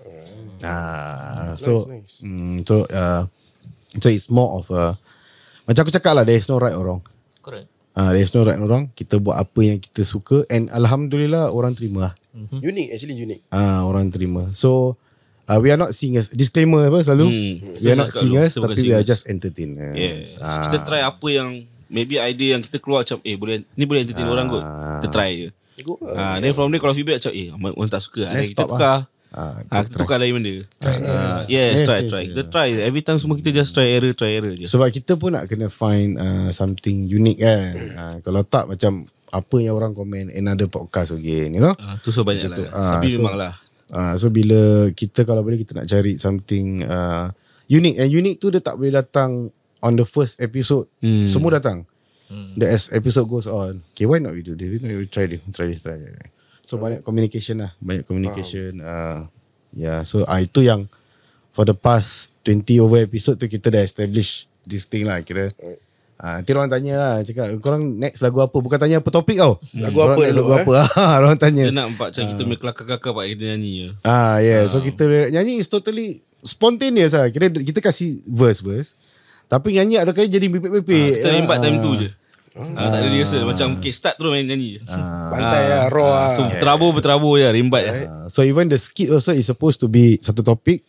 Ah, so nice. Mm, so uh, so it's more of a macam aku cakap lah, there is no right or wrong. Correct. Ah, there is no right or wrong. Kita buat apa yang kita suka and alhamdulillah orang terima lah. Unique, actually unique. Ah, orang terima. So uh, we are not singers. Disclaimer apa selalu. Hmm. We are not Kita singers bukan tapi we are singers. just entertainers. Yes. Ah. Kita try apa yang maybe idea yang kita keluar macam eh boleh ni boleh entertain orang kot. Kita try je. Go lah. Ah, then from there kalau feedback macam eh orang tak suka. Ah, Then kita stop tukar. Ah, Ah, kita tukar lain benda. Ah, yes, Yes, try, yes, try. yes. Kita try. Every time semua kita just try error, try error je. Sebab kita pun nak kena find uh, something unique kan. Uh, kalau tak macam apa yang orang komen another podcast again, you know. Ah, tu so banyak Macam tu. lah. Ah, Tapi so- memang lah. Uh, so bila kita kalau boleh kita nak cari something uh, unique. And unique tu dia tak boleh datang on the first episode. Hmm. Semua datang. Hmm. The as episode goes on. Okay, why not we do this? We try this, try this, try this. So banyak communication lah, banyak communication. Uh, yeah, so uh, itu yang for the past twenty over episode tu kita dah establish this thing lah kira. Ah, nanti orang tanya lah, cakap korang next lagu apa? Bukan tanya apa topik tau. Lagu Korang apa next dulu, lagu eh? apa? Ah, orang tanya. Dia nak nampak macam kita punya kelakar-kelakar pak kita nyanyi je. Ah, yeah. So kita nyanyi is totally spontaneous lah. Kira kita kasih verse-verse. Tapi nyanyi ada kali jadi pipik-pipik. Kita rembat time tu je. Ah, tak ada rehearsal. Macam okay, start terus main nyanyi je. Bantai lah, raw lah. So terabur berterabur je, rembat je. Uh, so even the skit also is supposed to be satu topik.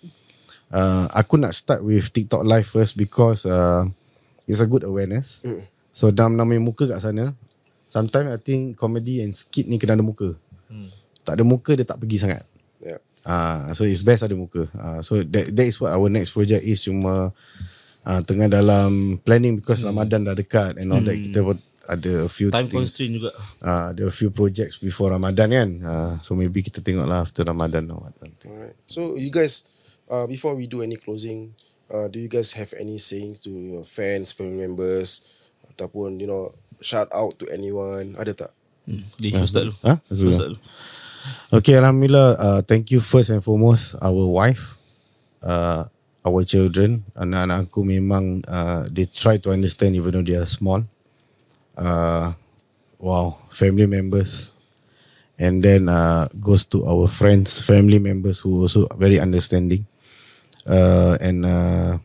Uh, aku nak start with TikTok live first because uh, it's a good awareness. Mm. So dalam nama muka kat sana, sometimes I think comedy and skit ni kena ada muka. Mm. Tak ada muka dia tak pergi sangat. Yeah. Uh, so it's best ada muka. Uh, so that that is what our next project is. Cuma uh, tengah dalam planning because mm. Ramadan dah dekat and all mm. that. Kita pun ada a few Time things. constraint juga. Uh, there are a few projects before Ramadan kan. Uh, so maybe kita tengok lah after Ramadan or what. Alright. So you guys, uh, before we do any closing, uh, do you guys have any sayings to your fans, family members, ataupun you know shout out to anyone? Ada tak? Hmm. Dia uh, start dulu. Ha? You start dulu. Okay, Alhamdulillah. Uh, thank you first and foremost our wife, uh, our children. Anak-anak aku memang uh, they try to understand even though they are small. Uh, wow, family members. And then uh, goes to our friends, family members who also very understanding. Uh, and uh,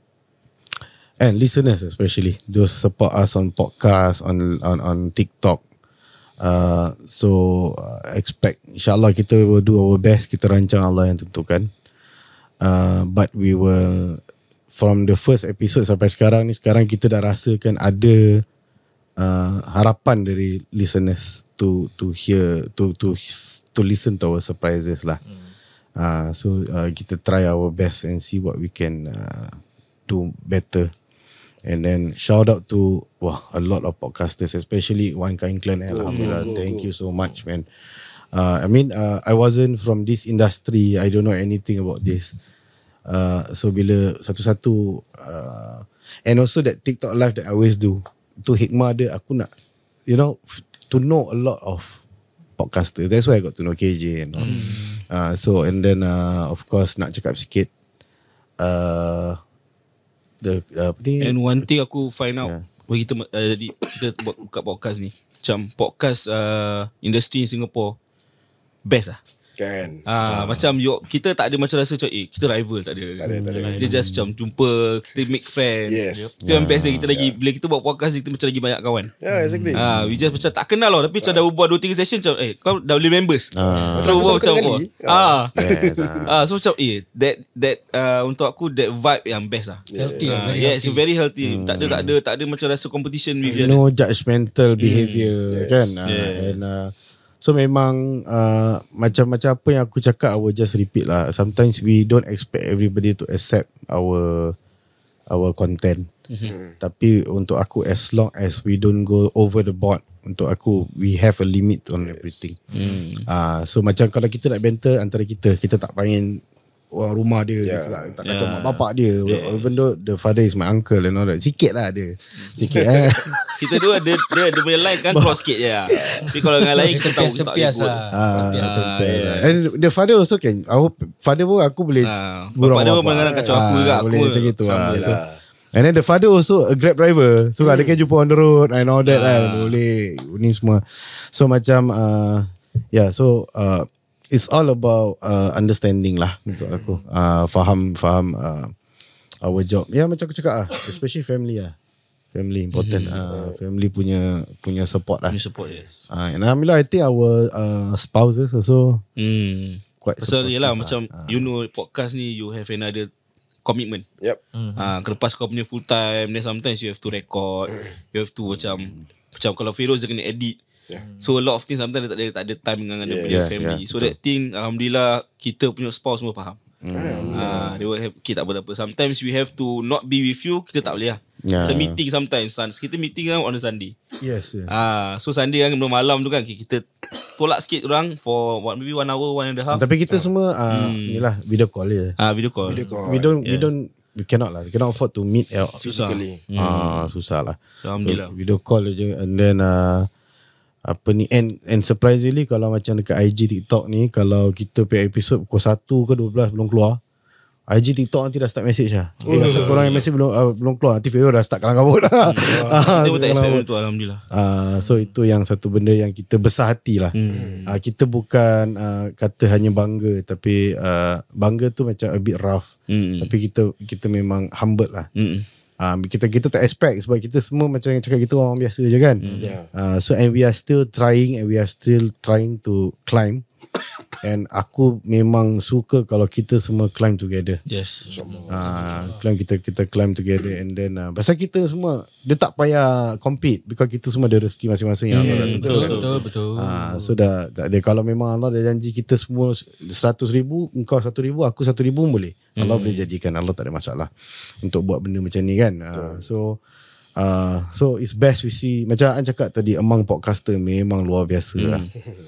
and listeners especially, those support us on podcast, on on on TikTok. Uh, so uh, expect insyaAllah kita will do our best. Kita rancang Allah yang tentukan. Uh, but we will from the first episode sampai sekarang ni, sekarang kita dah rasakan ada uh, harapan dari listeners to to hear to to to listen to our surprises lah. Hmm. Uh, so uh, kita try our best and see what we can uh, do better. And then shout out to wah, a lot of podcasters, especially One Kind Clan. Alhamdulillah, thank you so much, man. Uh, I mean, uh, I wasn't from this industry. I don't know anything about this. Uh, so bila satu-satu, uh, and also that TikTok live that I always do, tu hikmah dia aku nak, you know, to know a lot of podcaster. That's why I got to know K J and all. Mm. Uh, so and then uh, of course nak cakap sikit uh, the uh, apa ni? And one thing aku find out Yeah. yeah. kita uh, jadi kita buat buka podcast ni, macam podcast uh, industri in Singapore best lah. Kan. Ah, macam you, kita tak ada macam rasa macam eh kita rival, tak ada. Tak ada, tak ada. Kita just macam jumpa, kita make friends. Yes. Itu yang best dia, kita lagi bila kita buat podcast kita macam lagi banyak kawan. Yeah, exactly. Ah, we just macam tak kenal lah, tapi macam dah buat dua tiga session macam eh kau dah boleh members. Ah. Macam Macam macam kali. ah. Yes, ah. Ah, so macam eh that that uh, untuk aku that vibe yang best lah. Healthy lah. Ah, very yeah, healthy. it's very healthy. Tak ada tak ada tak ada macam rasa competition with you. No judgmental behaviour, Yes. kan? Uh, Yeah. and uh, so memang uh, macam-macam apa yang aku cakap, I will just repeat lah. Sometimes we don't expect everybody to accept our our content. Mm-hmm. Tapi untuk aku, as long as we don't go over the board, untuk aku we have a limit on everything. Mm. Uh, so macam kalau kita nak banter antara kita, kita tak panggil orang rumah dia, Yeah. kita tak, tak kacau Yeah. mak bapak dia. Yeah. Even though the father is my uncle and all that. Sikit lah dia. Sikit eh. Kita dua ada dia ada punya line kan cross sikit je lah. Tapi kalau dengan lain kita tahu kita tak boleh Sepias ikut. lah. Ah, Sepias. yeah. And the father also can. Our father pun aku boleh. Ah, gurau bapak dia pun bapak. kadang-kadang kacau aku juga, aku boleh pun macam gitu. sama Ah. je So, lah. and then the father also a Grab driver. So hmm. ada kan jumpa on the road and all that kan. Boleh ni semua. So macam uh, yeah. So uh, it's all about uh, understanding lah untuk aku. Uh, faham faham uh, our job. Ya yeah, macam aku cakap ah, especially family ah. Family important. Mm-hmm. Uh, family punya punya support lah. Punya support, yes. Uh, and alhamdulillah, I think our uh, spouses also Hmm. quite Pasal supportive yelah lah. macam you know podcast ni you have another commitment. Yep. Ah, kelepas kau punya full time, then sometimes you have to record, you have to macam macam kalau Feroz dia kena edit. Yeah. So a lot of things sometimes dia tak ada tak ada time dengan dia Yes. punya Yes, family. yeah, So that thing alhamdulillah kita punya spouse semua faham. Ah, they will have kita tak apa-apa. Sometimes we have to not be with you, kita tak boleh lah. Yeah. Macam meeting sometimes, kita meeting kan on a Sunday. Yes, yes. Ah, so Sunday kan malam tu kan kita tolak sikit orang for what, maybe one hour, one and a half. Tapi kita semua uh, inilah video call je. Ah, video call. Video call. We don't we don't we cannot lah. We cannot afford to meet uh, Physically. Ah, susah lah. Alhamdulillah. So, video call je and then uh, apa ni and and surprisingly kalau macam dekat I G TikTok ni, kalau kita punya episod pukul satu ke dua belas belum keluar, I G TikTok nanti dah start message lah. Eh, asal korang yang message belum uh, belum keluar, nanti Feo dah start kalang kabut lah. Kita pun tak expect benda tu alhamdulillah. Uh, so itu yang satu benda yang kita besar hati lah. Hmm. Uh, kita bukan uh, kata hanya bangga, tapi uh, bangga tu macam a bit rough. Hmm. Tapi kita kita memang humble lah. Hmm. Uh, kita kita tak expect sebab kita semua macam yang cakap kita orang biasa je kan. Yeah. Uh, so and we are still trying and we are still trying to climb. And aku memang suka kalau kita semua climb together. Yes. Ah, uh, climb kita kita climb together and then uh, pasal kita semua dia tak payah compete because kita semua ada rezeki masing-masing yang Allah dah tentukan. Betul, betul, betul. Ah, so dah tak ada, kalau memang Allah dah janji kita semua seratus ribu, engkau satu ribu, aku satu ribu boleh. Allah boleh jadikan, Allah tak ada masalah untuk buat benda macam ni kan. Ah, so uh, so it's best we see, macam An cakap tadi, among podcaster memang luar biasa lah.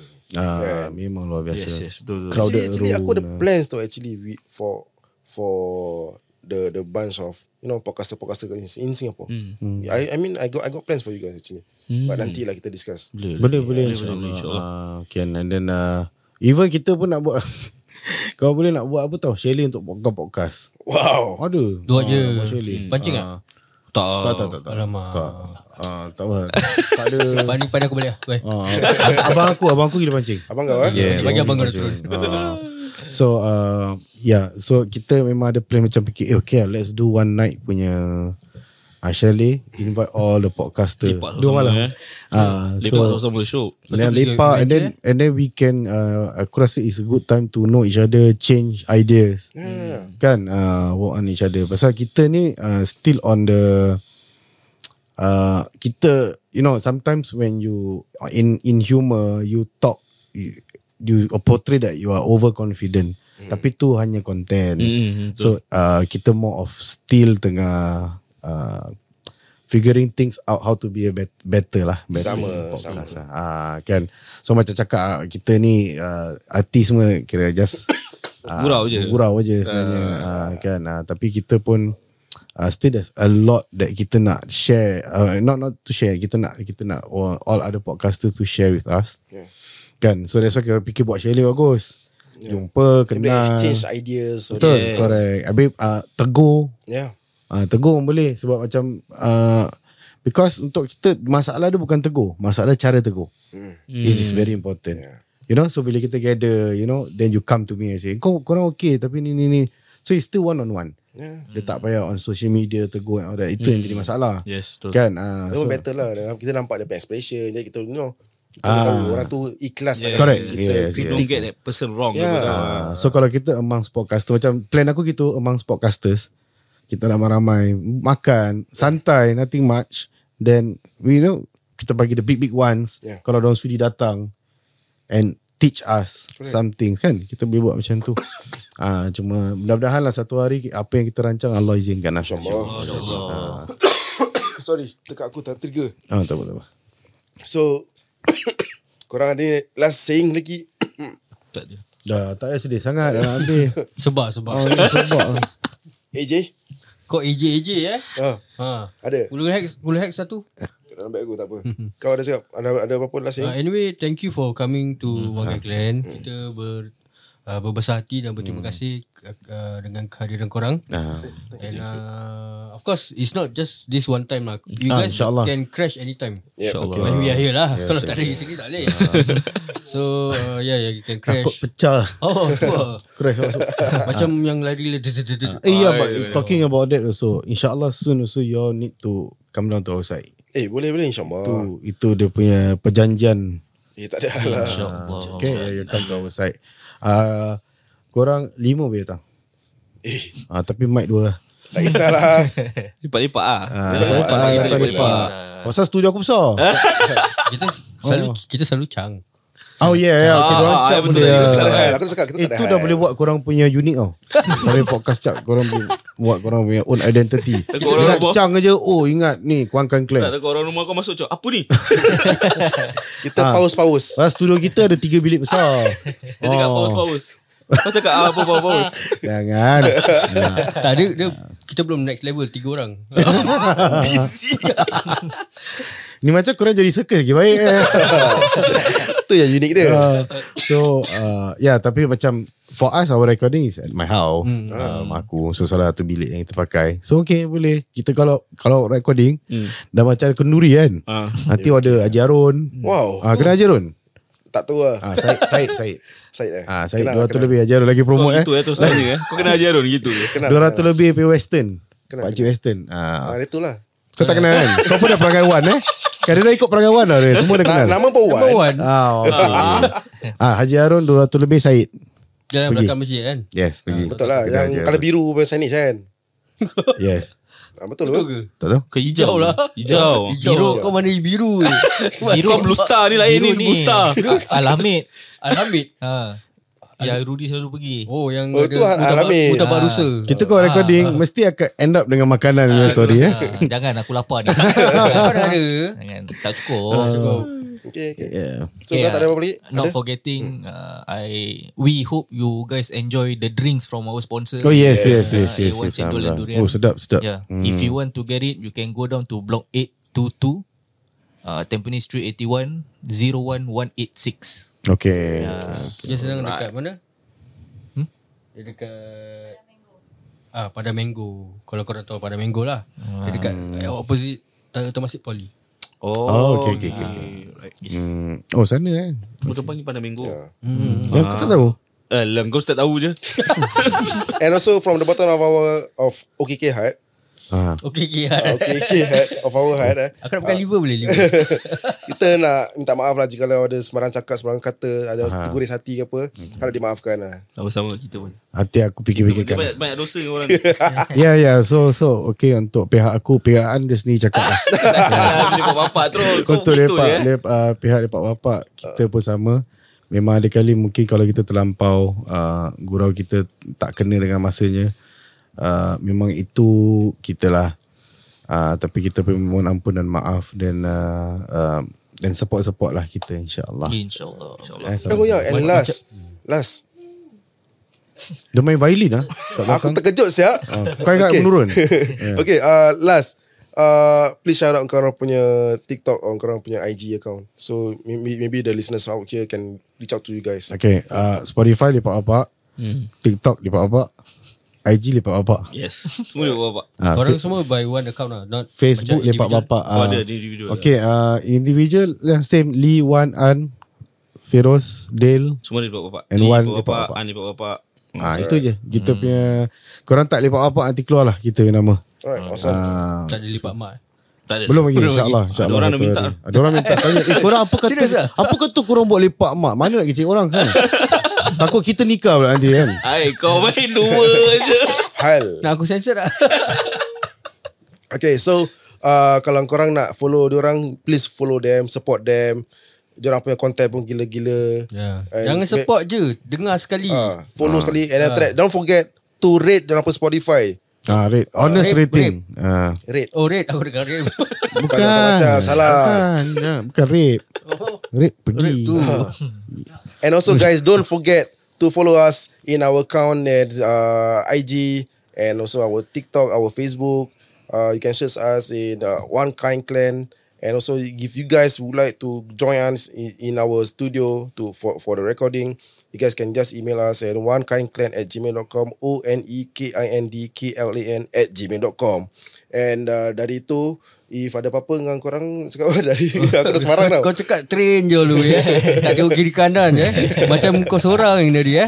Ah, memang luar biasa. Yes, yes, betul, betul. Crowded Actually, actually aku ada room, plans tu actually we, for for the the bunch of you know podcaster podcaster in, in Singapore. Hmm. I I mean I got I got plans for you guys actually. But nanti lah kita discuss. Boleh, Boleh boleh boleh, insyaAllah. insyaAllah. Ah, can and then uh, even kita pun nak buat kau boleh nak buat apa tau, Shelly untuk podcast podcast. Wow. Ada. Dua je. buat Shelly. Pancing Ah, Tak. Tak tak tak tak. Alamak. Tak. Ah, tak apa. Tak ada. Pandai pandai aku boleh lah. Boleh. Ah, abang aku, abang aku gila pancing. Abang kau eh? Yeah, Bagi abang kau pancing. turun. Ah. So uh, yeah, so kita memang ada plan macam fikir, eh, okay, let's do one night punya uh, chalet, invite all the podcaster. Lepak Dua sama-sama, malam. eh. Ah, Lepak so sama-sama show. and then lepak and then and then we can uh, aku rasa it's a good time to know each other, change ideas. Yeah. Kan uh, work on each other. Pasal kita ni uh, still on the uh, kita, you know, sometimes when you in in humor you talk, you, you portray that you are overconfident. Tapi tu hanya konten. Hmm, So uh, kita more of still tengah uh, figuring things out how to be a bet- better lah. Better Sama, podcast lah. Ah, kan. So macam cakap kita ni uh, artis semua kira just uh, Gurau je. Gurau je sebenarnya. Uh, kan. Uh, tapi kita pun uh, still there's a lot that kita nak share. Uh, not not to share. Kita nak kita nak all, all other podcasters to share with us. Yeah. Kan. So that's why kita fikir buat share bagus. Yeah. Jumpa, Kita kenal. exchange ideas. So Betul, yes. correct. Habis uh, tegur. Yeah. Uh, tegur pun boleh sebab macam uh, because untuk kita masalah dia bukan tegur, masalah cara tegur. Hmm. This is very important. Yeah. You know, so bila kita gather, you know, then you come to me and say, kau korang okay tapi ni ni ni. So it's still one on one. Yeah. Dia tak payah on social media tegur and all that. Itu yang jadi masalah. Yes, betul. Kan? Uh, So, so, better lah. Kita nampak dia expression. Jadi kita you know, kita tahu orang tu ikhlas. Yes, tak correct. kasi Yes, kita, yes. You don't get that person wrong. Yeah. Yeah. uh, so kalau kita amongst podcasters, macam plan aku gitu amongst podcasters, kita ramai-ramai makan, santai, nothing much. Then, we know, kita bagi the big-big ones. Yeah. Kalau diorang sudi datang and teach us something kan, kita boleh buat macam tu. Ah, cuma mudah-mudahan lah satu hari apa yang kita rancang Allah izinkan lah. InsyaAllah. Sorry, tekak aku tak trigger. Ah, tak apa, tak apa. So, korang ada last saying lagi? Tak ada. Dah tak payah sedih sangat dah nak habis. Sebab sebab. Oh, ni sebab. A J? Kau A J A J eh? Ha, Ha. ada? Boleh hack boleh hack satu. Dalam beg aku tak apa. Kau ada cakap? Ada, ada apa-apa last Uh, saying? anyway, thank you for coming to Wanggai Clan. Kita ber uh, berbesar hati dan berterima kasih uh, dengan kehadiran korang. Ah. And uh, of course, it's not just this one time lah. You Ah, guys insyaAllah. can crash anytime. Yeah, InsyaAllah. okay. When we are here lah. Yes, Kalau yes, tak ada kita tak boleh. So uh, yeah, yeah, you can Takut crash. pecah. Oh, apa? Crash masuk. Macam yang lari. Eh, yeah, but talking about that also, insyaAllah soon also you all need to come down to our side. Eh, boleh-boleh insyaAllah. Tu, itu dia punya perjanjian. Eh, tak ada hal lah. InsyaAllah. Okay, yeah, you come to our side. Uh, korang lima boleh datang. Eh, Uh, tapi mic dua lah. tak kisahlah. Lipat-lipat ah. Ah, Lepak, lepak, lepak, lepak, lepak. lepak. Pasal studio aku besar. Kita selalu kita selalu cang. Oh yeah, yeah. Okay, Ah, dorang ah, cap betul boleh. tadi. ah. Kita tak ada hal. Aku dah cakap kita tak ada Itu hal. dah boleh buat korang punya unik tau. Sampai podcast cap korang boleh buat korang punya own identity. Takut orang Ingat rumah- cang aja. Oh ingat ni Kuangkan Tak Clan. ada orang rumah kau masuk cok. Apa ni? Kita paus-paus. Pasal studio kita ada tiga bilik besar. Dia cakap paus-paus. Kau cakap ah, apa paus-paus. Jangan. Tak ada dia, kita belum next level tiga orang. Busy. Ni macam korang jadi circle lagi baik eh. Tu yang unik dia. Uh, so uh, yeah, tapi macam for us our recording is at my house. Hmm. Uh, rumah aku. So salah satu bilik yang kita pakai. So okay boleh. Kita kalau kalau recording hmm. dah macam kenduri kan. Ah. Nanti ada Haji Arun. Wow. Ah, kenal Haji Arun? Tak tahu lah. Ah, Said Said Said. Said eh. Ah, Said Kenal, dua ratus kenal. lebih Haji Arun lagi Kau promote eh. gitu eh terus tanya eh. Kau kena Haji Arun gitu je. Kenal, dua ratus kenal. lebih pay Western. Kenal, Pakcik Western. Ah. Ah, itu lah. Kau tak kenal kan? Kau pun dah perangai Wan eh? Kan dia dah ikut perangai Wan dah dia. Semua dah kenal. Na- Nama pun Number Wan. one. Ah, okay. ah, Haji Arun dua ratus lebih Said. Jalan Pergi. belakang masjid kan. Yes, pergi. Betul lah. Kedai Yang Haji kalau Arun. biru punya signage kan. Yes. Ah, betul Betul lah. ke? Tak tahu? Ke hijau lah. Hijau. Biru. Kau mana biru? Biru kan Blue Star ni lain ni Blue Star. Al-Hamid. Alhamid. Ha. Yang Rudy selalu pergi. Oh yang Oh, tu Al-Hamid. Mutabak Ah. rusa. Kita kalau recording mesti akan end up dengan makanan punya story eh. Ha, jangan aku lapar ni. Kau dah ada. Jangan. Tak cukup. Cukup. Okay, okay. Yeah. So, Okay, kau tak ada apa-apa lagi? Not Ada? forgetting, uh, I we hope you guys enjoy the drinks from our sponsor. Oh yes, yes, yes, Uh, yes. A one yes, Cendol and Alhamdulillah. Durian. Oh sedap, sedap. Yeah. Hmm. If you want to get it, you can go down to block eight two two, uh, Tampines Street eighty-one, zero one one eight six. Okay. Dia sedang dekat mana? Hmm? Dia dekat Ah, pada Mango. Kalau korang tahu pada Mango lah. Dia dekat eh, opposite Temasek Poly. Oh, okay, okay, okay. okay. Right. Yes. Hmm. Oh sana eh. Kau panggil pada minggu. Yang kau tak tahu. Eh, lah kau tak tahu je. And also from the bottom of our of O K K Heart. Ha. Okay, okay. O K K Heart of our heart eh. Aku nak pakai liver boleh liver. Kita nak minta maaf lah jika ada sembarang cakap, sembarang kata, ada terguris hati ke apa. Harap dimaafkan lah. Sama-sama kita pun. Hati aku Dia fikir-fikirkan. banyak, banyak dosa dengan orang ni. Ya, ya. So, so okay untuk pihak aku, pihak anda sendiri cakap lah. Dia buat bapak terus. Kau Untuk betul lepak, eh. lep, uh, pihak lepak bapak, kita pun sama. memang ada kali mungkin kalau kita terlampau uh, gurau kita tak kena dengan masanya, uh, memang itu kita lah. Uh, tapi kita pun mohon ampun dan maaf dan uh, uh, dan support-support lah kita insya-Allah. InsyaAllah. Eh, Oh ya, and last last dia main violin lah kat aku belakang. terkejut siap. Uh, kau ingat Okay. menurun. Okay, uh, last uh, please shout out korang punya TikTok or korang punya I G account. So maybe, maybe the listeners out here can reach out to you guys. Okay, uh, Spotify lipat bapak, Hmm. TikTok lipat bapak, I G lipat bapak. Yes. Semua dia bapak. Uh, Korang semua by one account lah, not Facebook macam lipat individual. bapak. Oh, Uh, ada individual. okay, uh, individual yeah, same Lee, Wan, An, Feroz, Dale. Semua dia lipat bapak. And Ni one lipat lipat bapak, bapak. An lipat bapak. Ah, itu je. Kita punya, korang tak lipat bapak nanti keluar lah kita punya nama. Alright, awesome. Ah, Tak ada lipat mak. Tak ada. belum lagi Belum insyaAllah. lagi. insya Ada orang dah satu minta. hari. Ada orang minta tanya, eh korang apa kata Serius ah? apa kata korang buat lepak mak? Mana nak kecil orang kan? Takut kita nikah pula nanti kan. Hai, kau main dua je. Hal. Nak aku censor tak? Okay, so uh, kalau korang nak follow diorang, please follow them, support them. Diorang punya content pun gila-gila. Yeah. And Jangan ma- support je, dengar sekali. Uh, follow sekali and then uh. don't forget to rate diorang punya Spotify. Ah, rate. Honest Rate, rating. Ah. Rate. Oh red, aku dengar red. Bukan. macam-macam, salah. Bukan, ya, bukan rape. Rape pergi. Rape tu. And also guys, don't forget to follow us in our account at uh, I G and also our TikTok, our Facebook. Uh, you can search us in uh, One Kind Clan. And also, if you guys would like to join us in, in our studio to for, for the recording, you guys can just email us at onekindclan at gmail dot com, O N E K I N D K L A N at gmail dot com. And uh, dari itu, if ada apa-apa dengan korang, cakap dari aku dah semarang tau. Kau cakap train je lu ya. Tak tengok kiri kanan je. Macam kau seorang yang tadi eh.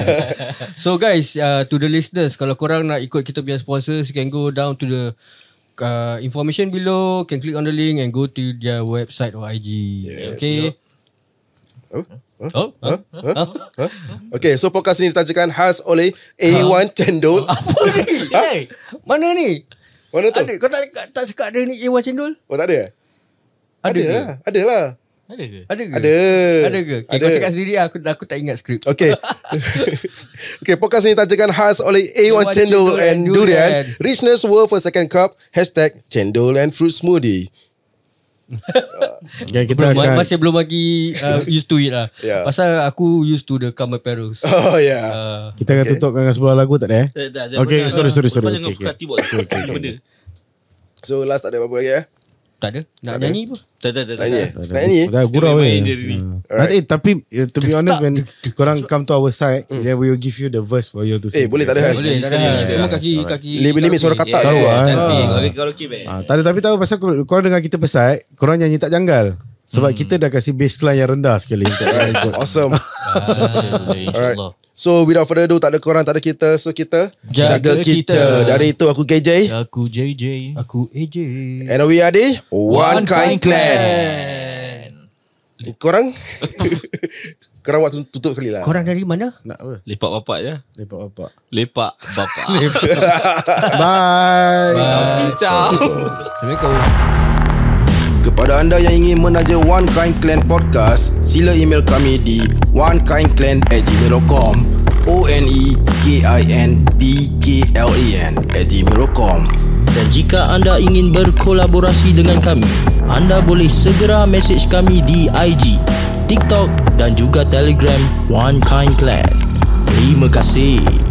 So guys, uh, to the listeners, kalau korang nak ikut kita punya sponsors, you can go down to the uh, information below, can click on the link and go to their website or I G. Yes. Okay. Oh? Oh, huh? Huh? Huh? Okay, so podcast ini ditajakan khas oleh A one Cendol. Apa ni? Hey, mana ni? Mana tu? Ada, kau tak, tak cakap ada ni Iwan Cendol? Oh, tak ada? Ada Ada ke? lah. Ada lah. Ada ke? Ada ke? Ada. Ada ke? Okay, Ada. kau cakap sendiri aku aku tak ingat skrip. Okay. Okay, podcast ini ditajakan khas oleh A one A one Cendol Cendol and and Durian. Durian. Richness worth a second cup. Hashtag Cendol and Fruit Smoothie. Okay, kita Belum, akan masih belum lagi uh, used to it lah. Yeah. Pasal aku used to the Come Apparels. Oh, yeah. Uh, kita akan Okay. tutup dengan sebuah lagu tak ada eh? Tak, tak, Okay, jangan- sorry, sorry, sorry. Jangan Okay, buka okay. hati buat benda. So, last tak ada apa-apa lagi eh? tak ada. Nak ada. nyanyi pun. Tak, tak, tak. Nak nyanyi? tak. Nak nyanyi? Dah gurau main je. dia ni. Hmm. Nanti, tapi eh, to be honest when korang come to our side, then we will give you the verse for you to Eh, sing. boleh tak ada? Boleh, tak ada. Semua kaki kaki. Limit-limit suara katak Yeah, tahu ah. cantik. Kalau kalau okay, baik. Ah, tak ada, tapi tahu pasal kor- korang dengar kita pesat, korang nyanyi tak janggal. Sebab kita dah kasih baseline yang rendah sekali untuk korang ikut. Awesome. Ah, boleh, InsyaAllah. So, without further ado, tak ada korang, tak ada kita. So, kita jaga, Jaga kita. kita. Dari itu, aku K J. Aku J J. Aku A J. And we are the One Kind Clan. Korang? Korang buat tutup kali lah. Korang dari mana? Nak apa? Lepak bapak je. Lepak bapak. Lepak bapak. Bye. Cincau. Assalamualaikum. Kepada anda yang ingin menaja One Kind Clan Podcast, sila email kami di onekindclan at gmail dot com, O N E K I N D K L A N at gmail dot com. Dan jika anda ingin berkolaborasi dengan kami, anda boleh segera message kami di I G, TikTok dan juga Telegram One Kind Clan. Terima kasih.